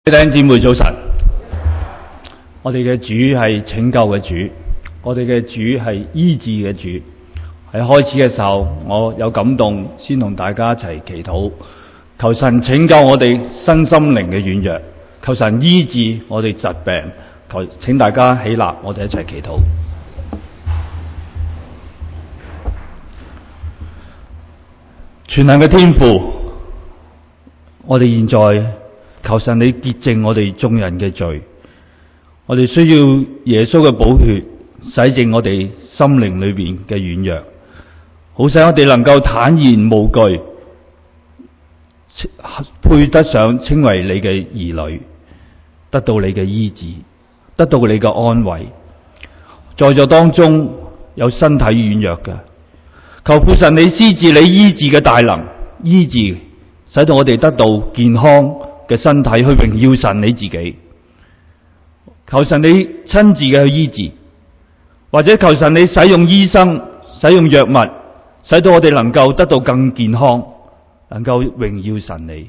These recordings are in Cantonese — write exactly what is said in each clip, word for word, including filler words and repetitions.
弟兄姊妹早晨，我哋嘅主係拯救嘅主，我哋嘅主係醫治嘅主。喺開始嘅時候，我有感動，先同大家一齊祈禱，求神拯救我哋身心靈嘅軟弱，求神醫治我哋疾病。求請大家起立，我哋一齊祈禱。全能嘅天父，我哋現在求神你潔淨我哋眾人嘅罪，我哋需要耶穌嘅寶血洗淨我哋心靈裏邊嘅軟弱，好使我哋能夠坦然無懼，配得上稱為你嘅兒女，得到你嘅醫治，得到你嘅安慰。在座當中有身體軟弱嘅，求父神你施治你醫治嘅大能，醫治使到我哋得到健康嘅身體去榮耀神你自己。求神你親自嘅去醫治，或者求神你使用醫生，使用藥物，使到我哋能夠得到更健康，能夠榮耀神你。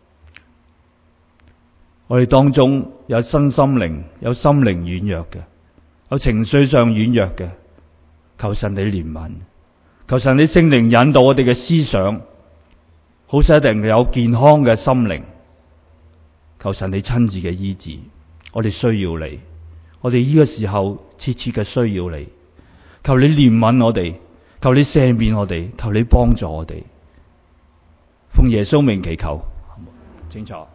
我哋當中有身心靈有心靈軟弱嘅，有情緒上軟弱嘅，求神你憐憫，求神你聖靈引導我哋嘅思想，好使一定有健康嘅心靈。求神你親自嘅醫治，我哋需要你，我哋呢個時候切切嘅需要你。求你憐憫我哋，求你赦免我哋，求你幫助我哋。奉耶穌名祈求，清楚。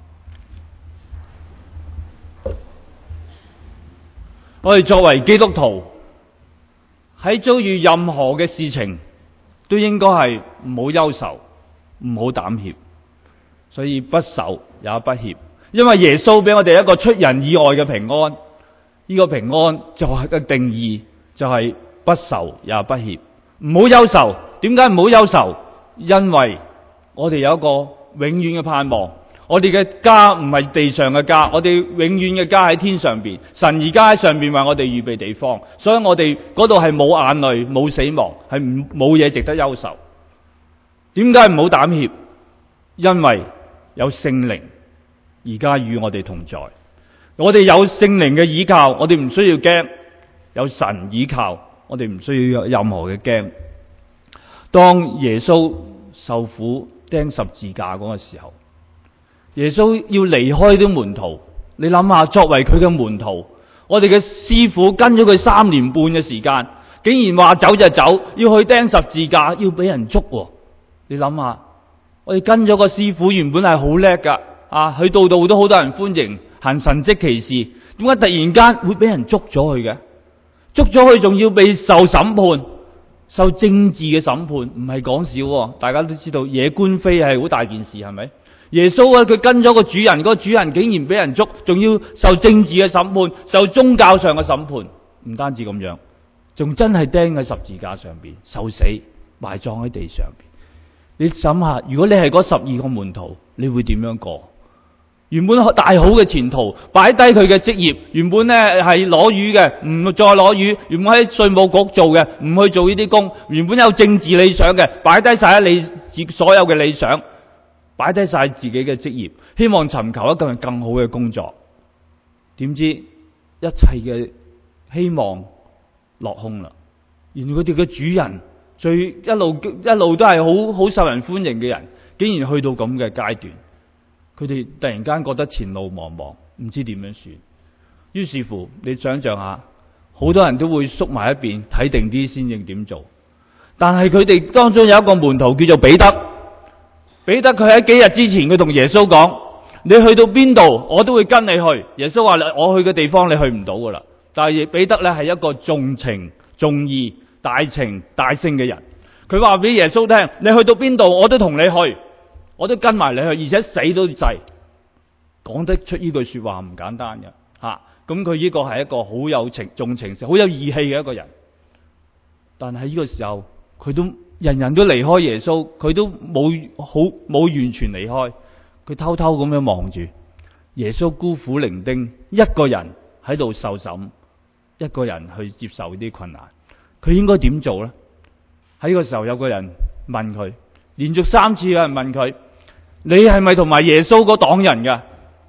我哋作為基督徒，喺遭遇任何嘅事情，都應該係唔好憂愁，唔好膽怯，所以不愁也不怯。因為耶穌俾我哋一個出人意外嘅平安，呢個平安就係個定義，就係不愁也不怯，唔好憂愁。點解唔好憂愁？因為我哋有一個永遠嘅盼望，我哋嘅家唔係地上嘅家，我哋永遠嘅家喺天上邊。神而家喺上邊為我哋預備地方，所以我哋嗰度係冇眼淚、冇死亡，係唔冇嘢值得憂愁。點解唔好膽怯？因為有聖靈而家與我哋同在，我哋有聖靈嘅依靠，我哋唔需要驚；有神依靠，我哋唔需要有任何嘅驚。當耶穌受苦釘十字架嗰個時候，耶穌要離開啲門徒。你諗下，作為佢嘅門徒，我哋嘅師傅跟咗佢三年半嘅時間，竟然話走就走，要去釘十字架，要俾人捉。你諗下，我哋跟咗個師傅，原本係好叻噶。啊！去到度都好多人歡迎，行神蹟奇事，點解突然間會俾人捉咗去嘅？捉咗去仲要被受審判，受政治嘅審判，唔係講笑。大家都知道惹官非係好大件事，係咪？耶穌啊，佢跟咗個主人，嗰個主人竟然俾人捉，仲要受政治嘅審判，受宗教上嘅審判。唔單止咁樣，仲真係釘喺十字架上邊受死，埋葬喺地上邊。你諗下，如果你係嗰十二個門徒，你會點樣過？原本大好嘅前途，擺低佢嘅職業，原本咧係攞魚嘅，唔再攞魚；原本喺稅務局做嘅，唔去做呢啲工；原本有政治理想嘅，擺低晒你所有嘅理想，擺低晒自己嘅職業，希望尋求一個更好嘅工作。點知一切嘅希望落空啦！原來佢哋嘅主人，最一路一路都係好好受人歡迎嘅人，竟然去到咁嘅階段。佢哋突然間覺得前路茫茫，唔知點樣算。於是乎，你想象下，好多人都會縮埋一邊，睇定啲先應點做。但係佢哋當中有一個門徒叫做彼得，彼得佢喺幾日之前，佢同耶穌講：你去到邊度，我都會跟你去。耶穌話：我去嘅地方，你去唔到噶啦。但係彼得咧係一個重情重義、大情大性嘅人。佢話俾耶穌聽：你去到邊度，我都同你去。我都跟埋你去，而且死都制。講得出呢句說話唔簡單嘅吓，咁佢呢個係一個好有情重情好有義氣嘅一個人。但係呢個時候，佢都人人都離開耶穌，佢都冇好冇完全離開，佢偷偷咁樣望住耶穌孤苦伶仃，一個人喺度受審，一個人去接受啲困難。佢應該點做呢？喺呢個時候有個人問佢，連續三次有人問佢：你係咪同埋耶穌嗰黨人噶？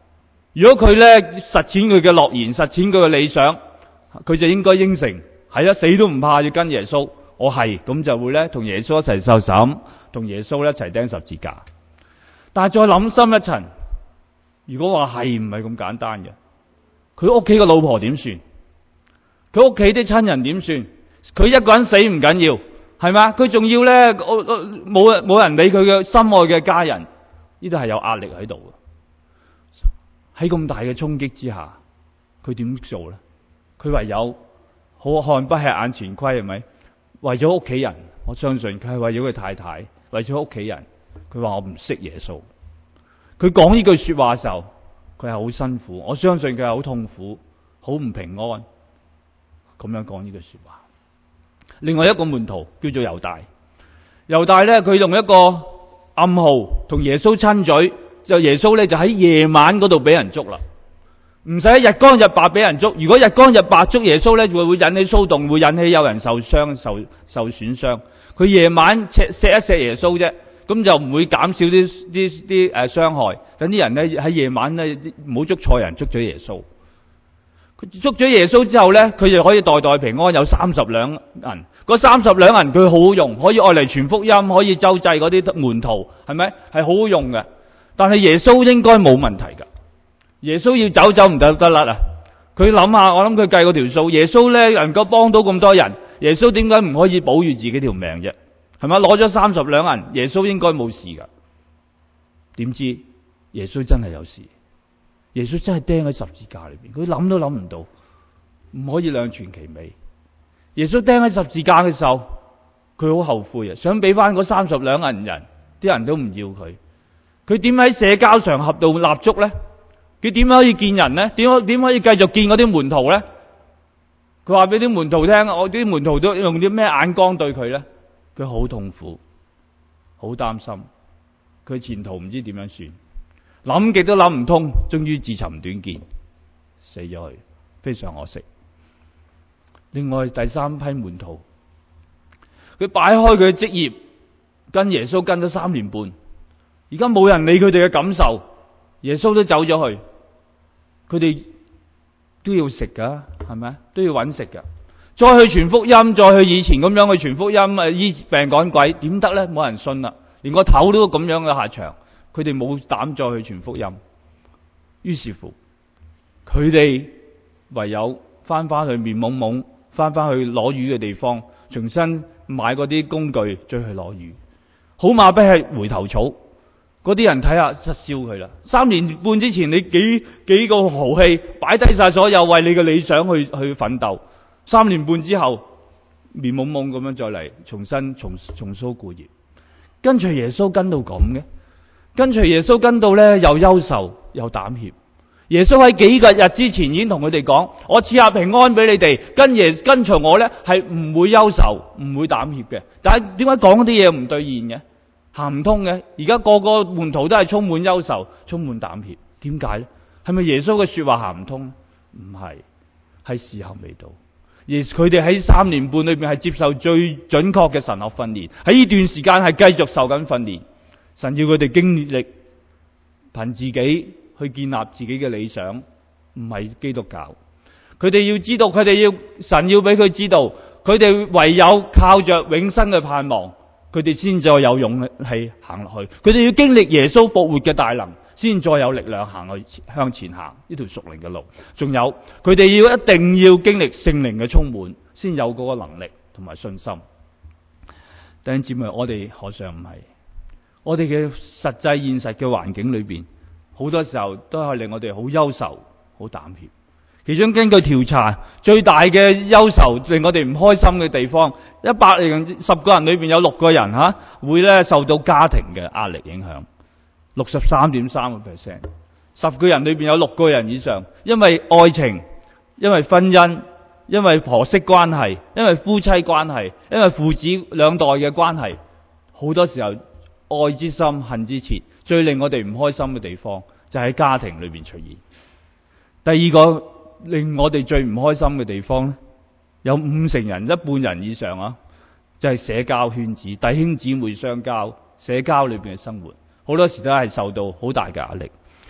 如果佢咧實踐佢嘅諾言，實踐佢嘅理想，佢就應該應承，係啊，死都唔怕要跟耶穌。我係咁就會咧同耶穌一齊受審，同耶穌一齊釘十字架。但係再諗深一層，如果話係唔係咁簡單嘅，佢屋企個老婆點算？佢屋企啲親人點算？佢一個人死唔緊要，係嘛？佢仲要咧冇冇人理佢嘅心愛嘅家人，呢度係有壓力喺度嘅。喺咁大嘅衝擊之下，佢點做咧？佢唯有好漢不吃眼前虧，係咪？為咗屋企人，我相信佢係為咗佢太太，為咗屋企人，佢話我唔識耶穌。佢講呢句說話嘅時候，佢係好辛苦，我相信佢係好痛苦，好唔平安，咁樣講呢句說話。另外一個門徒叫做猶大，猶大咧佢用一個暗號同耶穌親嘴，就耶穌咧就喺夜晚嗰度俾人捉啦。唔使日光日白俾人捉，如果日光日白捉耶穌咧，會會引起騷動，會引起有人受傷、受受損傷。佢夜晚錫錫一錫耶穌啫，咁就唔會減少啲啲啲誒傷害。等啲人咧喺夜晚咧唔好捉錯人，捉咗耶穌。佢捉咗耶穌之後咧，佢就可以代代平安，有三十兩銀。嗰三十兩銀佢好好用，可以愛嚟傳福音，可以周濟嗰啲門徒，係咪？係好好用嘅。但係耶穌應該冇問題噶。耶穌要走走唔得得甩啊！佢諗下，我諗佢計過條數，耶穌咧能夠幫到咁多人，耶穌點解唔可以保住自己條命啫？係咪？攞咗三十兩銀，耶穌應該冇事噶。點知耶穌真係有事，耶穌真係釘喺十字架裏邊，佢諗都諗唔到，唔可以兩全其美。耶穌釘喺十字架嘅時候，佢好後悔啊，想俾翻嗰三十兩銀人，啲人都唔要佢。佢點喺社交場合度立足咧？佢點可以見人呢？點可點可以繼續見嗰啲門徒呢？佢話俾啲門徒聽，我啲門徒都用啲咩眼光對佢呢？佢好痛苦，好擔心，佢前途唔知點樣算，諗極都諗唔通，終於自尋短見，死咗去，非常可惜。另外第三批門徒，佢擺開佢嘅職業，跟耶穌跟咗三年半，而家冇人理佢哋嘅感受，耶穌都走咗去。佢哋都要食噶，係咪？都要揾食噶。再去傳福音，再去以前咁樣去傳福音，誒醫病趕鬼，點得咧？冇人信啦，連個頭都咁樣嘅下場，佢哋冇膽再去傳福音。於是乎，佢哋唯有翻翻去面懵懵，翻翻去攞魚嘅地方，重新買嗰啲工具，再去攞魚。好馬不吃回頭草。嗰啲人睇下失笑佢啦！三年半之前你幾幾個豪氣，擺低晒所有為你嘅理想去去奮鬥，三年半之後面懵懵咁樣再嚟重新重重操故業，跟隨耶穌跟到咁嘅，跟隨耶穌跟到咧又憂愁又膽怯。耶穌喺幾個日之前已經同佢哋講：我賜下平安俾你哋，跟耶跟隨我咧係唔會憂愁唔會膽怯嘅。但係點解講啲嘢唔兌現嘅？行唔通嘅，而家個個門徒都係充滿憂愁，充滿膽怯。點解咧？係咪耶穌嘅說話行唔通？唔係，係時候未到。而佢哋喺三年半裏邊係接受最準確嘅神學訓練，喺呢段時間係繼續受緊訓練。神要佢哋經歷憑自己去建立自己嘅理想，唔係基督教。佢哋要知道，佢哋要神要俾佢知道，佢哋唯有靠着永生嘅盼望。佢哋先再有勇氣行落去，佢哋要經歷耶穌復活嘅大能，先再有力量行去向前行呢條屬靈嘅路。仲有，佢哋要一定要經歷聖靈嘅充滿，先有嗰個能力同埋信心。弟兄姊妹，我哋何嘗唔係？我哋嘅實際現實嘅環境裏邊，好多時候都係令我哋好憂愁、好膽怯。其中根據調查，最大嘅憂愁令我哋唔開心嘅地方，一百零十個人裏邊有六個人吓會咧受到家庭嘅壓力影響，六十三點三個 percent。十個人裏邊有六個人以上，因為愛情、因為婚姻、因為婆媳關係、因為夫妻關係、因為父子兩代嘅關係，好多時候愛之深恨之切，最令我哋唔開心嘅地方就喺家庭裏邊出現。第二個令我哋最唔開心嘅地方咧，有五成人、一半人以上啊，就係社交圈子、弟兄姊妹相交、社交裏邊嘅生活，好多時都係受到好大嘅壓力。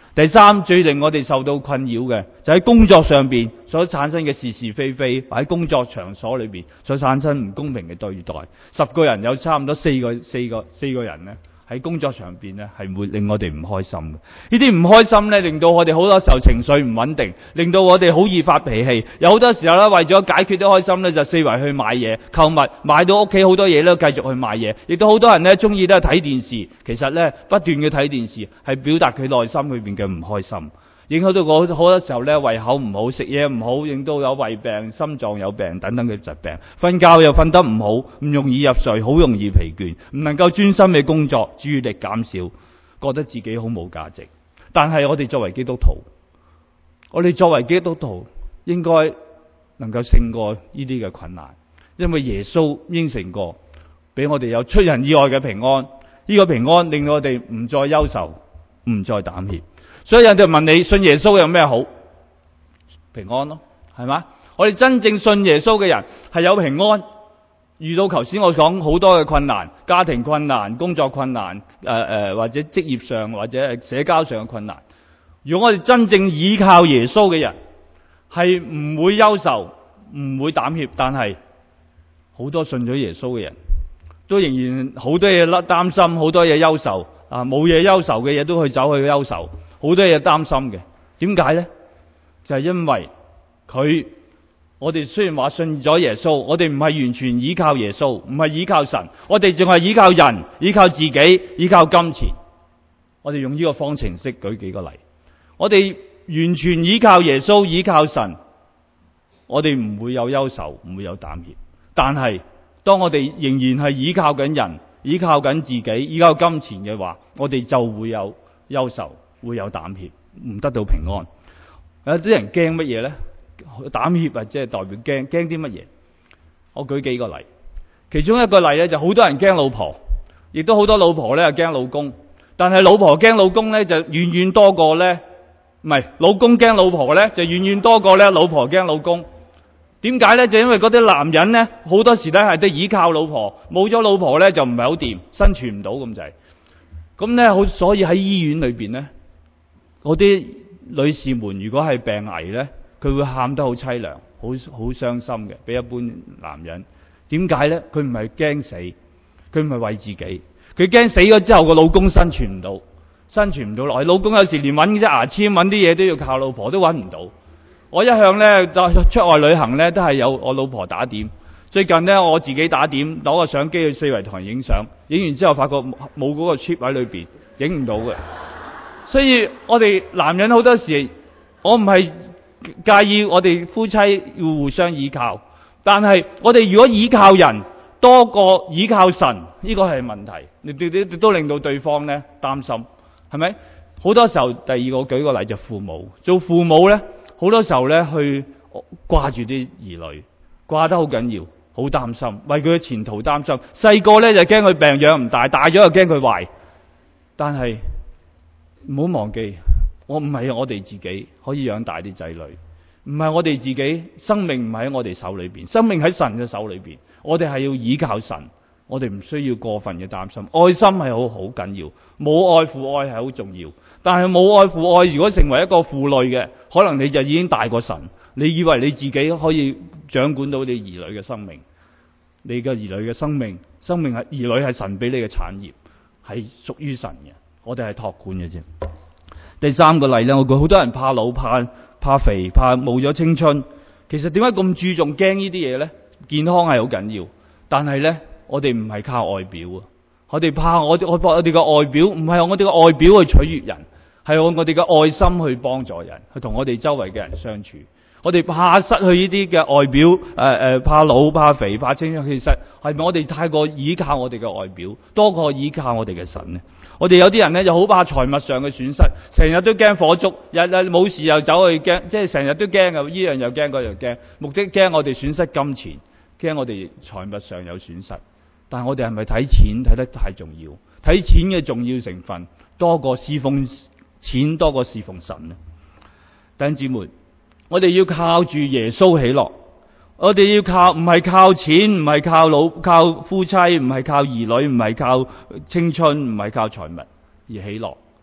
第三，最令我哋受到困擾嘅就喺工作上邊所產生嘅是是非非，或喺工作場所裏邊所產生唔公平嘅對待。十個人有差唔多四個四個四個人呢，喺工作上邊呢係會令我哋唔開心嘅。呢啲唔開心呢，令到我哋好多時候情緒唔穩定，令到我哋好易發脾氣。有好多時候呢，為咗解決啲開心呢，就四圍去買嘢購物，買到屋企好多嘢呢，繼續去買嘢。亦都好多人呢，中意都係睇電視，其實呢，不斷嘅睇電視係表達佢內心裏邊嘅唔開心，影響到我好多時候呢，胃口唔好，食嘢唔好，令到有胃病、心臟有病等等嘅疾病。瞓覺又瞓得唔好，唔容易入睡，好容易疲倦，唔能夠專心嘅工作，注意力減少，覺得自己好冇價值。但係我哋作為基督徒，我哋作為基督徒應該能夠勝過呢啲嘅困難，因為耶穌應承過俾我哋有出人意外嘅平安。呢個平安令我哋唔再憂愁，唔再膽怯。所以有人就問你，信耶穌有咩好？平安咯，係嘛？我哋真正信耶穌嘅人係有平安。遇到頭先我講好多嘅困難，家庭困難、工作困難、誒、呃、誒或者職業上或者係社交上嘅困難，如果我哋真正依靠耶穌嘅人，係唔會憂愁，唔會膽怯。但係好多信咗耶穌嘅人都仍然好多嘢擔心，好多嘢憂愁啊！冇嘢憂愁嘅嘢都去走去憂愁，好多嘢擔心嘅。點解呢？就係因為佢。我哋雖然話信咗耶穌，我哋唔係完全依靠耶穌，唔係依靠神，我哋淨係依靠人，依靠自己，依靠金錢。我哋用呢個方程式舉幾個例。我哋完全依靠耶穌，依靠神，我哋唔會有憂愁，唔會有膽怯。但係當我哋仍然係依靠緊人，依靠緊自己，依靠金錢嘅話，我哋就會有憂愁，會有膽怯，唔得到平安。有啲人驚乜嘢呢？膽怯或者係代表驚驚啲乜嘢？我舉幾個例，其中一個例咧就好多人驚老婆，亦都好多老婆咧驚老公。但係老婆驚老公咧就遠遠多過咧，唔係老公驚老婆咧就遠遠多過咧老婆驚老公。點解咧？就因為嗰啲男人咧好多時咧係都依靠老婆，冇咗老婆咧就唔係好掂，生存唔到咁滯。咁咧好，所以喺醫院裏邊咧，嗰啲女士們如果係病危咧，佢會喊得好淒涼，好好傷心嘅，比一般男人。點解呢？佢唔係驚死，佢唔係為自己，佢驚死咗之後個老公生存唔到，生存唔到落去。老公有時連揾啲牙籤、揾啲嘢都要靠老婆，都揾唔到。我一向呢，出外旅行呢，都係有我老婆打點。最近呢，我自己打點，攞個相機去四圍同人影相，影完之後發覺冇嗰個 chip 喺裏邊，影唔到嘅。所以我哋男人好多時，我唔係介意我哋夫妻要互相依靠，但係我哋如果依靠人多過依靠神，呢個係問題，你都都令到對方咧擔心，係咪？好多時候，第二個舉個例就父母，做父母咧，好多時候咧去掛住啲兒女，掛得好緊要，好擔心，為佢嘅前途擔心。細個咧就驚佢病養唔大，大咗又驚佢壞。但係唔好忘記，我唔係我哋自己可以養大啲仔女，唔係我哋自己生命唔喺我哋手裏邊，生命喺神嘅手裏邊。我哋係要依靠神，我哋唔需要過分嘅擔心。愛心係好好緊要，母愛父愛係好重要。但係母愛父愛如果成為一個負累嘅，可能你就已經大過神。你以為你自己可以掌管到你兒女嘅生命？你嘅兒女嘅生命，生命係兒女係神俾你嘅產業，係屬於神嘅。我哋係託管嘅啫。第三個例咧，我覺得好多人怕老、怕怕肥、怕冇咗青春。其實點解咁注重驚呢啲嘢呢？健康係好緊要，但係呢，我哋唔係靠外表啊！我哋怕我我我哋嘅外表，唔係我哋嘅外表去取悅人，係用我哋嘅愛心去幫助人，去同我哋周圍嘅人相處。我哋怕失去呢啲嘅外表，誒、呃、誒，怕老、怕肥、怕青春。其實係咪我哋太過依靠我哋嘅外表，多過依靠我哋嘅神呢？我哋有啲人呢就好怕財物上嘅損失，成日都驚火燭，日日冇事又走去驚，即係成日都驚嘅，依樣又驚，嗰樣驚，目的驚我哋損失金錢，驚我哋財物上有損失。但係我哋係咪睇錢睇得太重要？睇錢嘅重要成分多過侍奉錢，多過侍奉神呢？弟兄姊妹，我哋要靠住耶穌喜樂，我哋要靠唔係靠錢，唔係靠老靠夫妻，唔係靠兒女，唔係靠青春，唔係靠財物而喜樂。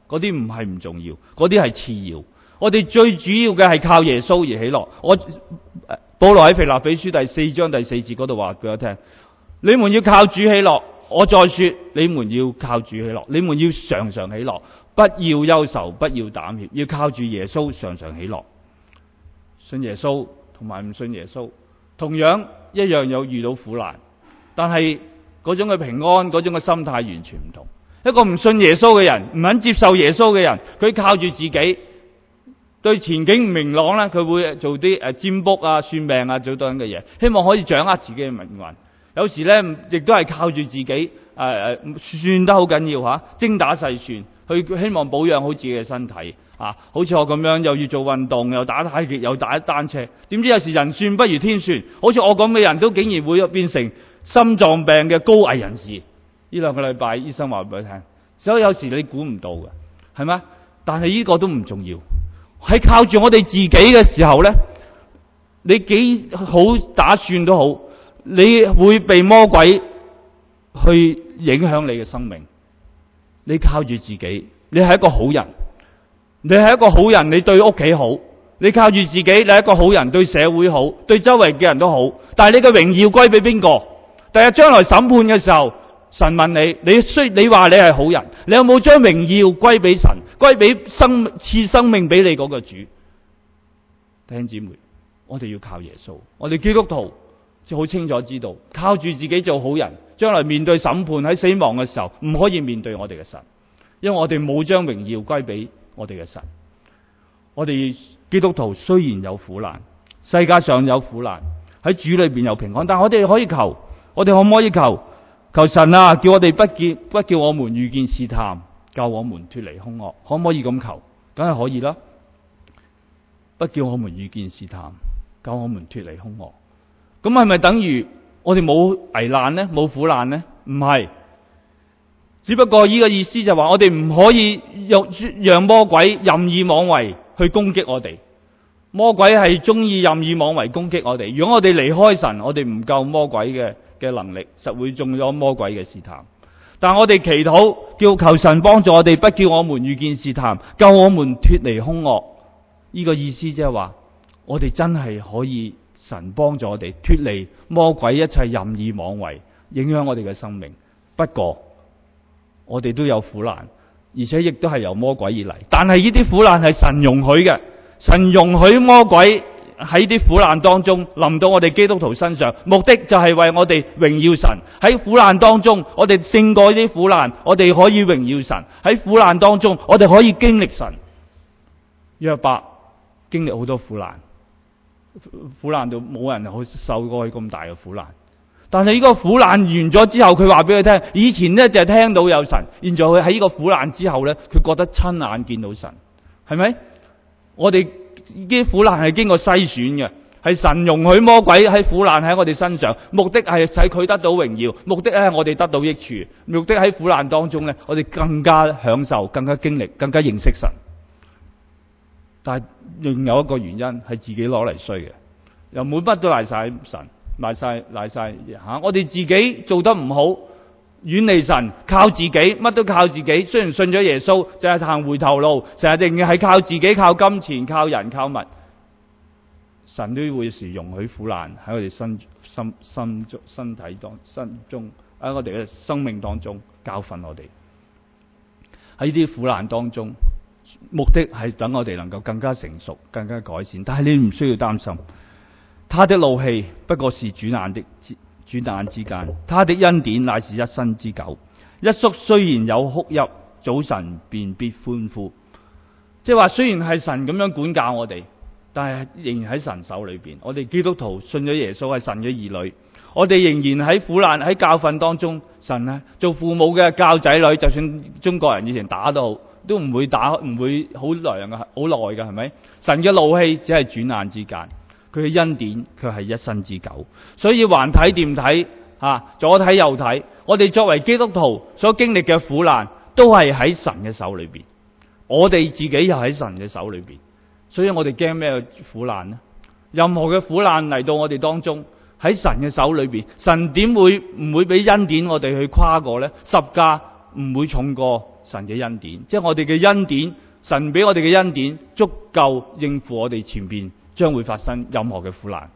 嗰啲唔係唔重要，嗰啲係次要。我哋最主要嘅係靠耶穌而喜樂。我保羅喺腓立比書第四章第四節嗰度話俾我聽：你們要靠主喜樂。我再說，你們要靠主喜樂，你們要常常喜樂，不要憂愁，不要膽怯，要靠住耶穌常常喜樂。信耶穌同埋唔信耶穌，同樣一樣有遇到苦難，但係嗰種嘅平安，嗰種嘅心態完全唔同。一個唔信耶穌嘅人，唔肯接受耶穌嘅人，佢靠住自己，對前景唔明朗咧，佢會做啲誒占卜啊、算命啊，做多樣嘅嘢，希望可以掌握自己嘅命運。有時咧，亦都係靠住自己誒誒、呃、算得好緊要吓，精打細算，去希望保養好自己嘅身體啊。好似我咁樣，又要做運動，又打太極，又打單車。點知有時人算不如天算，好似我咁嘅人都竟然會變成心臟病嘅高危人士。呢兩個禮拜醫生話俾我聽，所以有時你估唔到嘅，係咪？但係呢個都唔重要，係靠住我哋自己嘅時候咧，你幾好打算都好，你會被魔鬼去影響你嘅生命。你靠住自己，你係一個好人，你係一個好人，你對屋企好，你靠住自己，你係一個好人，對社會好，對周圍嘅人都好。但係你嘅榮耀歸俾邊個？第日將來審判嘅時候，神問你，你雖你話你係好人，你有冇將榮耀歸俾神，歸俾生賜生命俾你嗰個主？弟兄姊妹，我哋要靠耶穌。我哋基督徒就好清楚知道，靠住自己做好人，將來面對審判喺死亡嘅時候，唔可以面對我哋嘅神，因為我哋冇將榮耀歸俾我哋嘅神。我哋基督徒雖然有苦難，世界上有苦難，喺主裏邊有平安，但我哋可以求，我哋可唔可以求？求神啊，叫我哋不叫不叫我們遇見試探，救我們脫離兇惡，可唔可以咁求？梗係可以啦。不叫我們遇見試探，救我們脫離兇惡。咁係咪等於我哋冇危難呢？冇苦難呢？唔係，只不過呢個意思就話我哋唔可以讓讓魔鬼任意妄為去攻擊我哋。魔鬼係中意任意妄為攻擊我哋。如果我哋離開神，我哋唔夠魔鬼嘅嘅能力，實會中咗魔鬼嘅試探。但我哋祈禱，叫求神幫助我哋，不叫我們遇見試探，救我們脫離兇惡。呢個意思即係話，我哋真係可以神幫助我哋脫離魔鬼一切任意妄為，影響我哋嘅生命。不過我哋都有苦難，而且亦都係由魔鬼而嚟。但係呢啲苦難係神容許嘅，神容許魔鬼喺啲苦難當中臨到我哋基督徒身上，目的就係為我哋榮耀神。喺苦難當中，我哋勝過呢啲苦難，我哋可以榮耀神。喺苦難當中，我哋可以經歷神。約伯經歷好多苦難，苦難到冇人可以受過咁大嘅苦難。但係呢個苦難完咗之後，佢話俾佢聽，以前呢就係聽到有神，現在佢喺呢個苦難之後呢，佢覺得親眼見到神，係咪？我哋啲苦難係經過篩選嘅，係神容許魔鬼喺苦難喺我哋身上，目的係使佢得到榮耀，目的係我哋得到益處，目的喺苦難當中呢，我哋更加享受、更加經歷、更加認識神。但係另有一個原因係自己攞嚟衰嘅，又每筆都賴晒神，賴晒賴晒吓，我哋自己做得唔好，遠離神，靠自己，乜都靠自己。雖然信咗耶穌，就係行回頭路，成日定係靠自己，靠金錢，靠人，靠物。神都會時容許苦難喺我哋身心心中身體當身中喺我哋嘅生命當中教訓我哋。喺呢啲苦難當中，目的係等我哋能夠更加成熟，更加改善。但係你唔需要擔心，他的怒氣不過是轉眼的轉眼之間，他的恩典乃是一生之久。一宿雖然有哭泣，早晨便必歡呼。即係話，雖然係神咁樣管教我哋，但係仍然喺神手裏邊。我哋基督徒信咗耶穌係神嘅兒女，我哋仍然喺苦難喺教訓當中。神咧做父母嘅教仔女，就算中國人以前打都好，都唔會打，唔會好耐噶，好耐噶，係咪？神嘅怒氣只係轉眼之間，佢嘅恩典卻係一生之久。所以橫睇掂睇吓，左睇右睇，我哋作為基督徒所經歷嘅苦難，都係喺神嘅手裏邊。我哋自己又喺神嘅手裏邊，所以我哋驚咩苦難呢？任何嘅苦難嚟到我哋當中，喺神嘅手裏邊，神點會唔會俾恩典我哋去跨過呢？十架唔會重過神嘅恩典，即係我哋嘅恩典，神俾我哋嘅恩典足夠應付我哋前邊將會發生任何嘅苦難。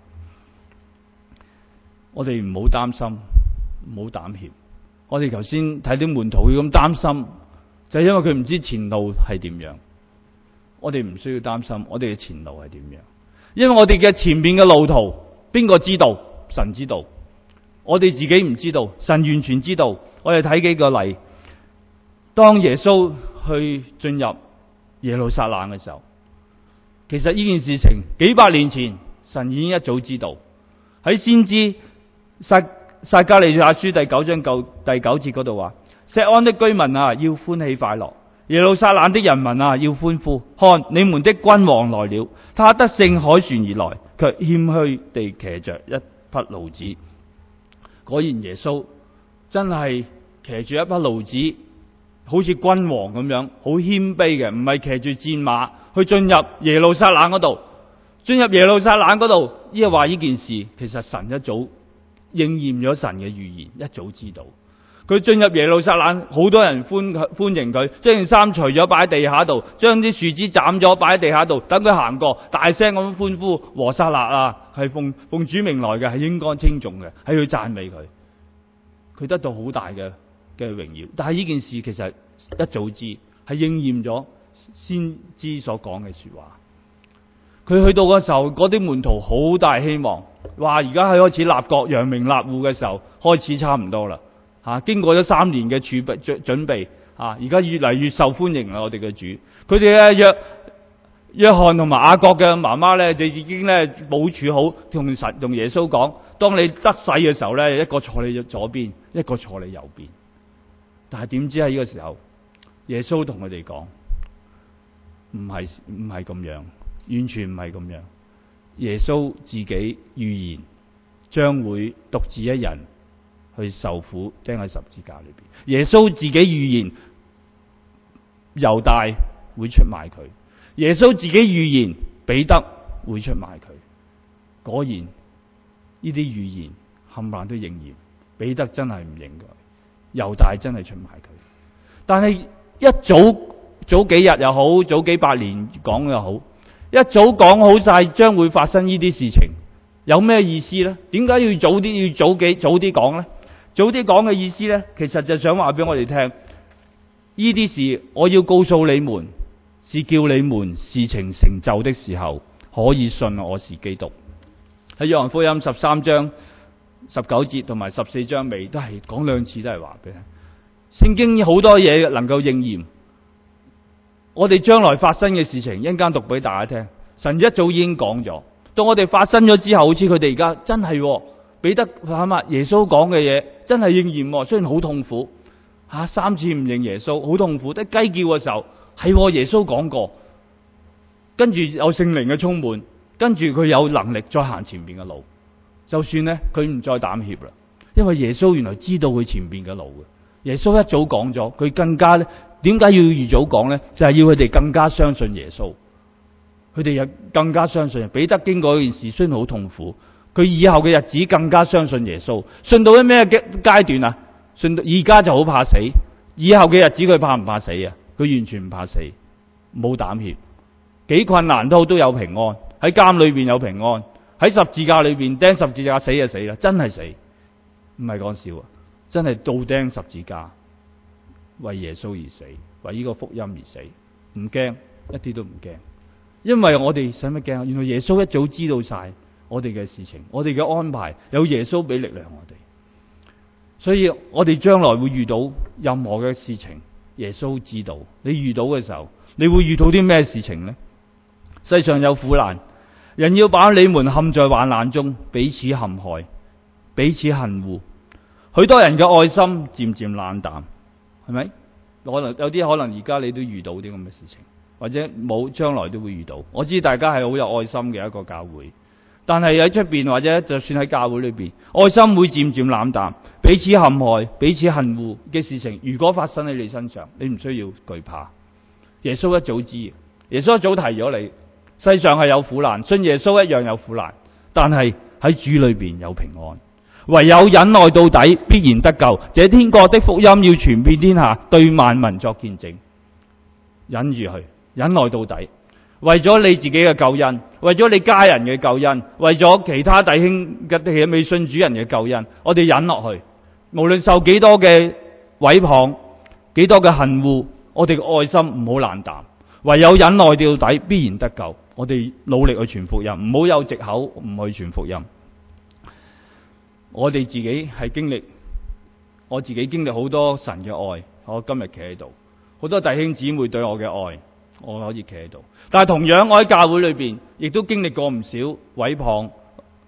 我哋唔好擔心，唔好膽怯。我哋頭先睇啲門徒會咁擔心，就係因為佢唔知前路係點樣。我哋唔需要擔心，我哋嘅前路係點樣，因為我哋嘅前面嘅路途，邊個知道？神知道。我哋自己唔知道，神完全知道。我哋睇幾個例，當耶穌去進入耶路撒冷嘅時候，其實呢件事情幾百年前神已經一早知道。喺先知撒撒迦利亞書第九章九第九節嗰度話：錫安的居民啊，要歡喜快樂；耶路撒冷的人民啊，要歡呼。看，你們的君王來了，他得勝凱旋而來，卻謙虛地騎着一匹驢子。果然耶穌真係騎住一匹驢子，好似君王咁樣，好謙卑嘅，唔係騎住戰馬去進入耶路撒冷嗰度。進入耶路撒冷嗰度，即係話呢件事其實神一早應驗咗神嘅預言，一早知道。佢進入耶路撒冷，好多人歡歡迎佢，將件衫除咗擺喺地下度，將啲樹枝斬咗擺喺地下度，等佢行過，大聲咁歡呼：和散那啊，係奉奉主名來嘅，係應該稱頌嘅，係去讚美佢。佢得到好大嘅嘅榮耀。但係呢件事其實一早知，係應驗咗先知所講嘅說話。佢去到嗰時候，嗰啲門徒好大希望，話而家係開始立國揚名立戶嘅時候，開始差唔多啦。吓、啊，經過咗三年嘅儲備準準備，吓、啊，而家越嚟越受歡迎啦！我哋嘅主，佢哋咧約約翰同埋雅各嘅媽媽咧，就已經咧保處好，同神同耶穌講：當你得勢嘅時候咧，一個坐你左邊，一個坐你右邊。但係點知喺呢個時候，耶穌同佢哋講：唔係唔係咁樣，完全唔係咁樣。耶穌自己預言將會獨自一人去受苦，釘喺十字架裏邊。耶穌自己預言猶大會出賣佢，耶穌自己預言彼得會出賣佢。果然呢啲預言冚唪唥都應驗，彼得真係唔認佢，猶大真係出賣佢。但係一早早幾日又好，早幾百年講又好，一早講好晒將會發生呢啲事情，有咩意思呢？點解要早啲要早幾早啲講呢？早啲講嘅意思呢，其實就想話俾我哋聽，呢啲事我要告訴你們，是叫你們事情成就的時候，可以信我是基督。喺約翰福音十三章十九節同埋十四章尾都係講兩次，都係話俾你聽。聖經好多嘢能夠應驗，我哋將來發生嘅事情，一陣間讀俾大家聽。神一早已經講咗，到我哋發生咗之後，好似佢哋而家真係彼得係嘛，耶穌講嘅嘢真係應驗，雖然好痛苦吓、啊，三次唔認耶穌，好痛苦。得雞叫嘅時候，係耶穌講過，跟住有聖靈嘅充滿，跟住佢有能力再行前邊嘅路。就算呢，佢唔再膽怯啦，因為耶穌原來知道佢前邊嘅路嘅。耶穌一早講咗，佢更加呢，點解要預早講呢？就係、是、要佢哋更加相信耶穌，佢哋又更加相信。彼得經過一件事，雖然好痛苦，佢以後嘅日子更加相信耶穌。信到啲咩階段啊？信到而家就好怕死，以後嘅日子佢怕唔怕死啊？佢完全唔怕死，冇膽怯，幾困難都好都有平安。喺監裏邊有平安，喺十字架裏邊釘十字架死就死啦，真係死，唔係講笑啊！真係倒釘十字架，為耶穌而死，為呢個福音而死，唔驚，一啲都唔驚，因為我哋使乜驚啊？原來耶穌一早知道晒我哋嘅事情，我哋嘅安排，有耶穌俾力量我哋，所以我哋將來會遇到任何嘅事情，耶穌知道。你遇到嘅時候，你會遇到啲咩事情呢？世上有苦難，人要把你們陷在患難中，彼此陷害，彼此恨惡。許多人嘅愛心漸漸冷淡，係咪？可能有啲可能而家你都遇到啲咁嘅事情，或者冇，將來都會遇到。我知大家係好有愛心嘅一個教會，但係喺出邊或者就算喺教會裏邊，愛心會漸漸冷淡，彼此陷害、彼此恨惡嘅事情，如果發生喺你身上，你唔需要懼怕。耶穌一早知，耶穌一早提咗你，世上係有苦難，信耶穌一樣有苦難，但係喺主裏邊有平安。 唯有忍耐到底，必然得救。這天國的福音要傳遍天下，對萬民作見證。忍住去，忍耐到底，為咗你自己嘅救恩，為咗你家人嘅救恩，為咗其他弟兄嘅未信主人嘅救恩，我哋忍落去。無論受幾多嘅毀謗，幾多嘅恨惡，我哋嘅愛心唔好冷淡。唯有忍耐到底，必然得救。我哋努力去傳福音，唔好有藉口唔去傳福音。我哋自己係經歷，我自己經歷好多神嘅愛，我今日企喺度，好多弟兄姊妹對我嘅愛，我可以企喺度。但係同樣我喺教會裏邊，亦都經歷過唔少毀謗、誒、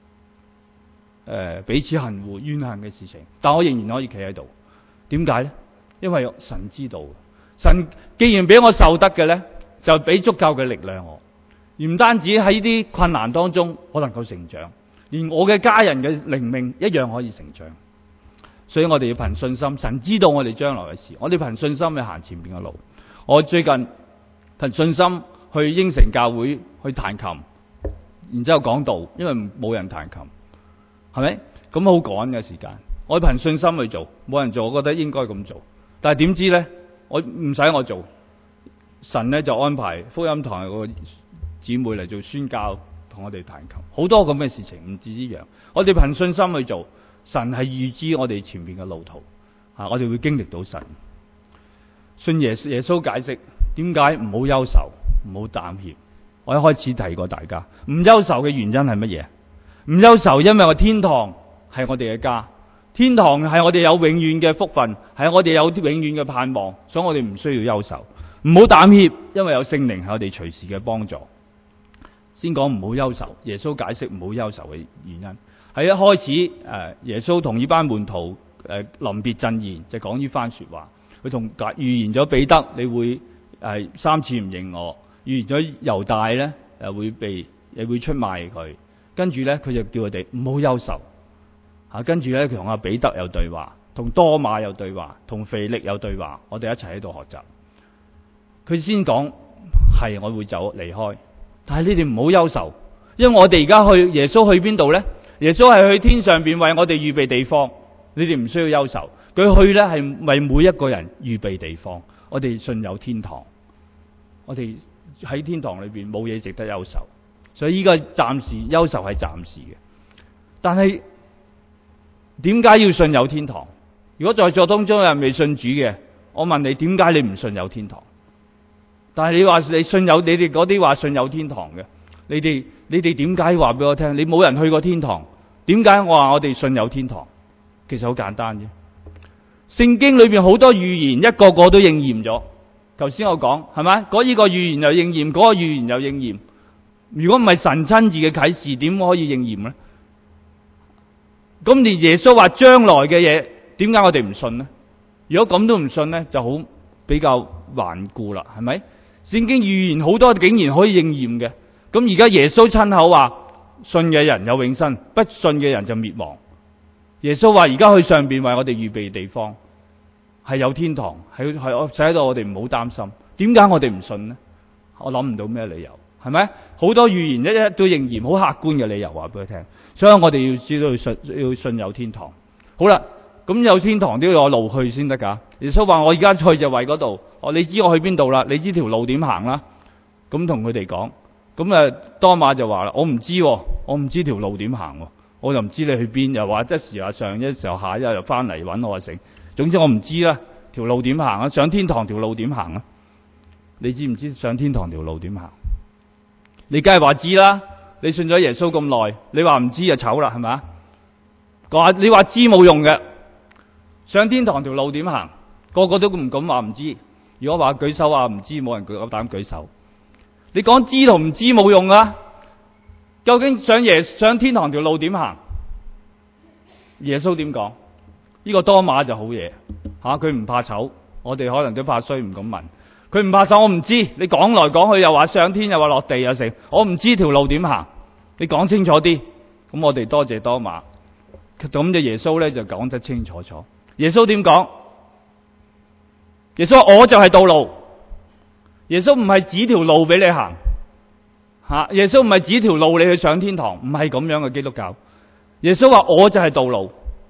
呃、彼此恨惡、怨恨嘅事情，但我仍然可以企喺度。點解呢？因為神知道，神既然俾我受得嘅呢，就俾足夠嘅力量我，而唔單止喺啲困難當中我能夠成長，連我嘅家人嘅靈命一樣可以成長。所以我哋要憑信心，神知道我哋將來嘅事，我哋憑信心去行前面嘅路。我最近憑信心去應承教會去彈琴，然之後講道，因為冇人彈琴，係咪？咁好趕嘅時間，我憑信心去做，冇人做，我覺得應該咁做。但係點知呢？我唔使我做，神呢就安排福音堂個姊妹嚟做宣教，同我哋彈琴，好多咁嘅事情，唔止呢樣。我哋憑信心去做，神係預知我哋前面嘅路途，啊，我哋會經歷到神。信耶穌，耶穌解釋點解唔好憂愁，唔好膽怯。我一開始提過大家，唔憂愁嘅原因係乜嘢？唔憂愁，因為我天堂係我哋嘅家。天堂係我哋有永遠嘅福分，係我哋有永遠嘅盼望，所以我哋唔需要憂愁，唔好膽怯，因為有聖靈係我哋隨時嘅幫助。先講唔好憂愁，耶穌解釋唔好憂愁嘅原因。喺一開始，誒，耶穌同呢班門徒誒臨別贈言，就講呢番說話。佢同預言咗彼得，你會誒三次唔認我；預言咗猶大咧，誒會被誒會出賣佢。跟住咧，佢就叫佢哋唔好憂愁。吓，跟住咧，佢同阿彼得有對話，同多馬有對話，同腓力有對話，我哋一齊喺度學習。佢先講係我會走離開，但係你哋唔好憂愁，因為我哋而家去耶穌去邊度咧？耶穌係去天上邊為我哋預備地方，你哋唔需要憂愁。佢去咧係為每一個人預備地方。我哋信有天堂，我哋喺天堂裏邊冇嘢值得憂愁，所以呢個暫時憂愁係暫時嘅。但係點解要信有天堂？如果在座當中有人未信主嘅，我問你，點解你唔信有天堂？但係你話你信有，你哋嗰啲話信有天堂嘅，你哋你哋點解話俾我聽？你冇人去過天堂，點解我話我哋信有天堂？其實好簡單啫。聖經裏邊好多預言，一個個都應驗咗。頭先我講係咪？嗰呢個預言又應驗，嗰個預言又應驗。如果唔係神親自嘅啟示，點可以應驗呢？咁連耶穌話將來嘅嘢，點解我哋唔信呢？如果咁都唔信呢，就好比較頑固啦，係咪？聖經預言好多竟然可以應驗嘅，咁而家耶穌親口話信嘅人有永生，不信嘅人就滅亡。耶穌話而家去上邊為我哋預備地方，係有天堂，係係使到我哋唔好擔心。點解我哋唔信呢？我諗唔到咩理由，係咪？好多預言一一都應驗，好客觀嘅理由話俾佢聽。所以我哋要知道要信要信有天堂。好啦，咁有天堂都要有路去先得噶。耶穌話我而家去就為嗰度，哦，你知我去邊度啦？你知條路點行啦？咁同佢哋講，咁啊多馬就話啦，我唔知，我唔知條路點行，我就唔知你去邊，又話一時啊上，一時候下，一又翻嚟揾我成。總之我唔知啦，條路點行啊？上天堂條路點行啊？你知唔知上天堂條路點行？你梗係話知啦。你信咗耶穌咁耐，你話唔知就醜啦，係咪啊？話你話知冇用嘅，上天堂條路點行？個個都唔敢話唔知。如果話舉手話唔知，冇人夠膽舉手。你講知同唔知冇用啊！究竟上耶上天堂條路點行？耶穌點講？呢個多馬就好嘢吓，佢唔怕醜，我哋可能都怕衰，唔敢問。佢唔怕醜，我唔知。你講來講去又話上天又話落地又成，我唔知條路點行。你講清楚啲，咁我哋多謝多馬。咁就耶穌咧就講得清楚楚。耶穌點講？耶穌話我就係道路。耶穌唔係指條路俾你行，吓，耶穌唔係指條路你去上天堂，唔係咁樣嘅基督教。耶穌話我就係道路，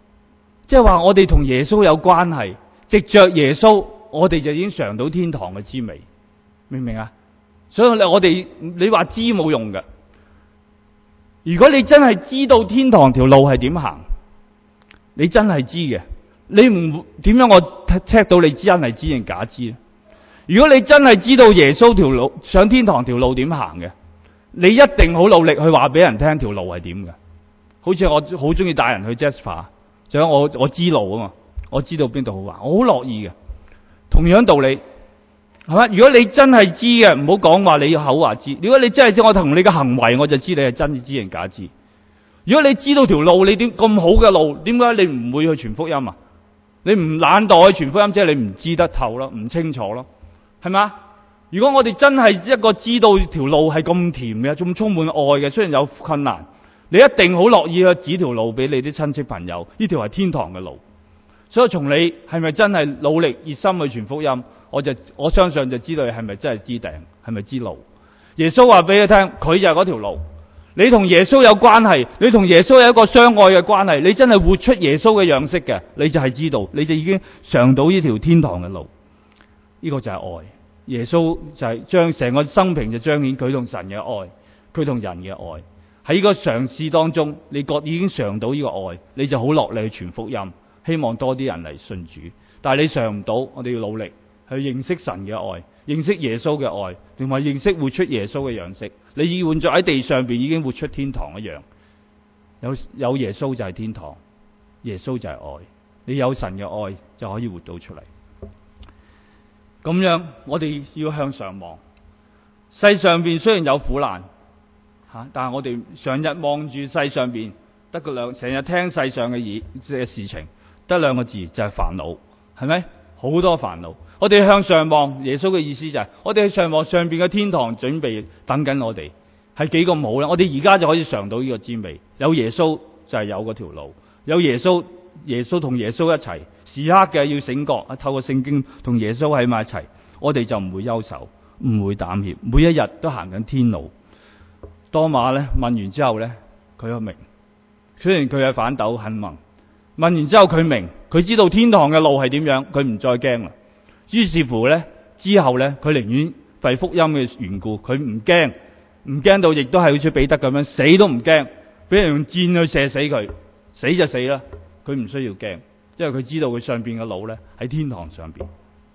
即係話我哋同耶穌有關係，藉着耶穌，我哋就已經嘗到天堂嘅滋味，明唔明啊？所以我哋你話知冇用嘅。如果你真係知道天堂條路係點行，你真係知嘅，你唔點樣我 check 到你真係知定假知？如果你真係知道耶穌條路上天堂條路點行嘅，你一定好努力去話俾人聽條路係點嘅。好似我好中意帶人去 Jasper， 就因我我知路啊嘛，我知道邊度好玩，我好樂意嘅。同樣道理係嘛？如果你真係知嘅，唔好講話你要口話知。如果你真係知，我同你嘅行為我就知你係真知定假知。如果你知道條路，你點咁好嘅路，點解你唔會去傳福音啊？你唔懶惰去傳福音，即係你唔知得透咯，唔清楚咯，係嘛？如果我哋真係一個知道條路係咁甜嘅，咁充滿愛嘅，雖然有困難，你一定好樂意去指條路俾你啲親戚朋友，呢條係天堂嘅路。所以從你係咪真係努力熱心去傳福音，我就我相信就知道你係咪真係知頂，係咪知路。耶穌話俾你聽，佢就係嗰條路。你同耶穌有關係，你同耶穌有一個相愛嘅關係，你真係活出耶穌嘅樣式嘅，你就係知道，你就已經嘗到呢條天堂嘅路。呢個就係愛。耶穌就係將成個生平就彰顯佢同神嘅愛，佢同人嘅愛。喺呢個嘗試當中，你覺已經嘗到呢個愛，你就好落力去傳福音，希望多啲人嚟信主。但係你嘗唔到，我哋要努力去認識神嘅愛，認識耶穌嘅愛，同埋認識活出耶穌嘅樣式。你要換作喺地上邊已經活出天堂一樣，有有耶穌就係天堂，耶穌就係愛，你有神嘅愛就可以活到出嚟。咁樣我哋要向上望，世上邊雖然有苦難吓，但係我哋成日望住世上邊得個兩，成日聽世上嘅嘢嘅事情，得兩個字就係煩惱，係咪？好多煩惱。我哋向上望，耶穌嘅意思就係、是、我哋去上望上邊嘅天堂，準備等緊我哋，係幾咁好咧？我哋而家就可以嘗到呢個滋味。有耶穌就係有嗰條路，有耶穌，耶穌同耶穌一齊，時刻嘅要醒覺，透過聖經同耶穌喺埋一齊，我哋就唔會憂愁，唔會膽怯，每一日都行緊天路。多馬咧問完之後咧，佢就明，雖然佢係反斗很猛，問完之後佢明，佢知道天堂嘅路係點樣，佢唔再驚啦。於是乎咧，之後咧，佢寧願為福音嘅緣故，佢唔驚，唔驚到亦都係好似彼得咁樣，死都唔驚，俾人用箭去射死佢，死就死啦，佢唔需要驚，因為佢知道佢上邊嘅路咧喺天堂上邊。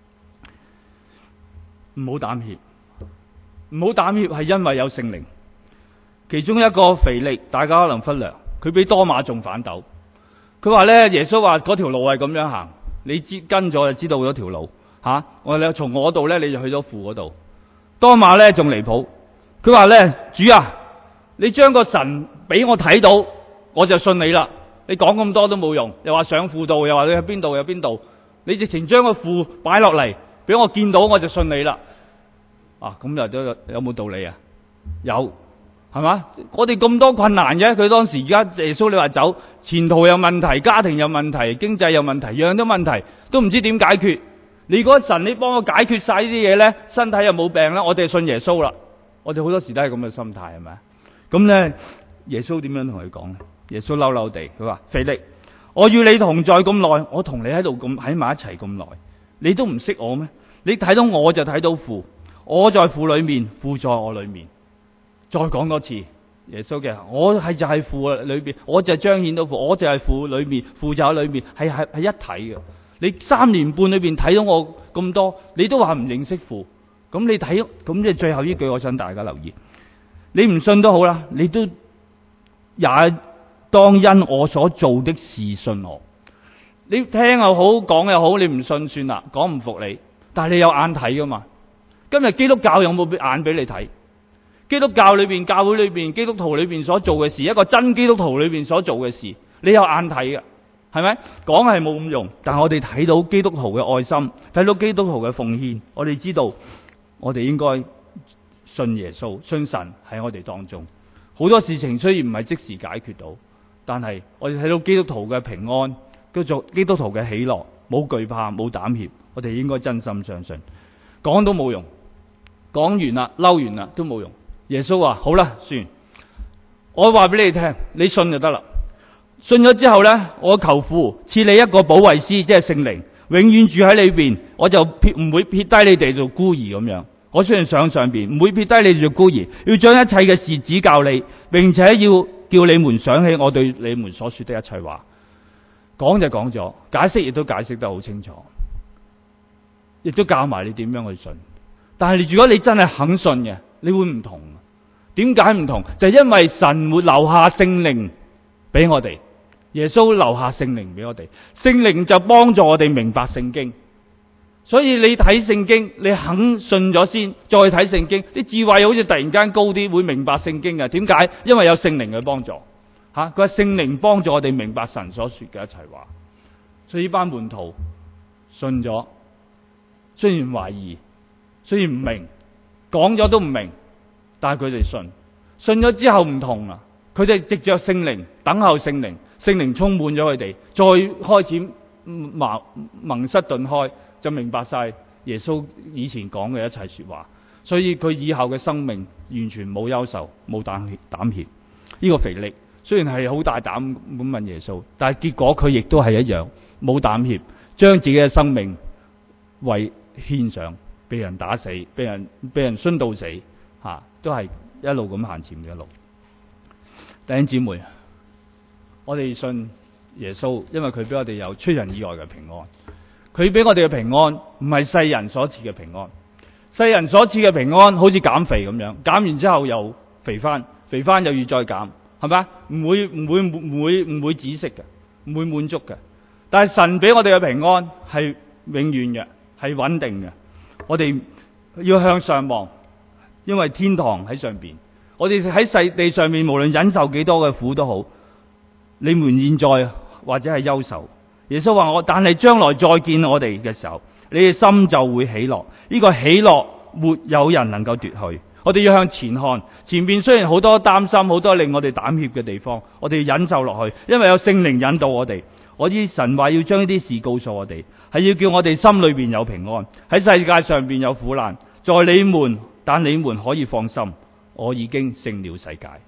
唔好膽怯，唔好膽怯係因為有聖靈。其中一個腓力，大家可能忽略，佢比多馬仲反斗。佢話咧，耶穌話嗰條路係咁樣行，你知跟咗就知道嗰條路。吓、啊！我哋從我度咧，你就去咗父嗰度。多馬咧仲離譜，佢話咧，主啊，你將個神俾我睇到，我就信你啦。你講咁多都冇用，又話上父度，又話你喺邊度有邊度，你直情將個父擺落嚟俾我見到，我就信你啦。啊，咁又都有有冇道理啊？有，係嘛？我哋咁多困難嘅，佢當時而家耶穌你話走，前途有問題，家庭有問題，經濟有問題，樣樣都問題，都唔知點解決。你嗰神，你幫我解決晒呢啲嘢咧，身體又冇病啦，我哋信耶穌啦。我哋好多時都係咁嘅心態，係咪？咁咧，耶穌點樣同佢講咧？耶穌嬲嬲地，佢話：腓力，我與你同在咁耐，我同你喺度咁喺埋一齊咁耐，你都唔識我咩？你睇到我就睇到父，我在父裏面，父在我裏面。再講多次，耶穌嘅，我係就係父裏邊，我就係彰顯到父，我就係父裏面，父就喺裏面，係係係一體嘅。你三年半裏邊睇到我咁多，你都話唔認識父，咁你睇，咁即係最後呢句，我想大家留意。你唔信都好啦，你都也當因我所做的事信我。你聽又好，講又好，你唔信算啦，講唔服你，但係你有眼睇噶嘛？今日基督教有冇眼俾你睇？基督教裏邊、教會裏邊、基督徒裏邊所做嘅事，一個真基督徒裏邊所做嘅事，你有眼睇噶。係咪？講係冇咁用，但係我哋睇到基督徒嘅愛心，睇到基督徒嘅奉獻，我哋知道我哋應該信耶穌，信神喺我哋當中。好多事情雖然唔係即時解決到，但係我哋睇到基督徒嘅平安，叫做基督徒嘅喜樂，冇懼怕，冇膽怯，我哋應該真心相信。講都冇用，講完啦，嬲完啦都冇用。耶穌話：好啦，算，我話俾你聽，你信就得啦。 信咗之後呢，我求父賜你一個保惠師，即係聖靈，永遠住喺裏邊，我就撇唔會撇低你哋做孤兒咁樣。我雖然上上邊唔會撇低你哋做孤兒，要將一切嘅事指教你，並且要叫你們想起我對你們所說的一切話。講就講咗，解釋亦都解釋得好清楚，亦都教埋你點樣去信。但係如果你真係肯信嘅，你會唔同。點解唔同？就係因為神會留下聖靈俾我哋，耶穌留下聖靈俾我哋，聖靈就幫助我哋明白聖經。所以你睇聖經，你肯信咗先，再睇聖經，啲智慧好似突然間高啲，會明白聖經嘅。點解？因為有聖靈嘅幫助。吓、啊，佢話聖靈幫助我哋明白神所說嘅一切話。所以呢班門徒信咗，雖然懷疑，雖然唔明，講咗都唔明，但係佢哋信。信咗之後唔同啦，佢哋藉着聖靈等候聖靈，聖靈充滿咗佢哋，再開始盲蒙塞頓開。就明白晒耶穌以前講嘅一切說話，所以佢以後嘅生命完全冇憂愁，冇膽怯。膽怯呢個腓力雖然係好大膽咁問耶穌，但係結果佢亦都係一樣冇膽怯，將自己嘅生命為獻上，被人打死，被人被人殉到死，吓、啊、都係一路咁行前嘅路。弟兄姊妹，我哋信耶穌，因為佢俾我哋有出人意外嘅平安。佢俾我哋嘅平安唔係世人所賜嘅平安，世人所賜嘅平安好似減肥咁樣，減完之後又肥翻，肥翻又要再減，係咪？唔會唔會唔會唔會止息嘅，唔會滿足嘅。但係神俾我哋嘅平安係永遠嘅，係穩定嘅。我哋要向上望，因為天堂喺上邊。我哋喺世地上面，無論忍受幾多嘅苦都好，你們現在或者係憂愁。耶穌話我，但係將來再見我哋嘅時候，你哋心就會喜樂。呢個喜樂沒有人能夠奪去。我哋要向前看，前面雖然好多擔心，好多令我哋膽怯嘅地方，我哋要忍受落去，因為有聖靈引導我哋。我知神話要將呢啲事告訴我哋，係要叫我哋心裏邊有平安。喺世界上邊有苦難，在你們，但你們可以放心，我已經勝了世界。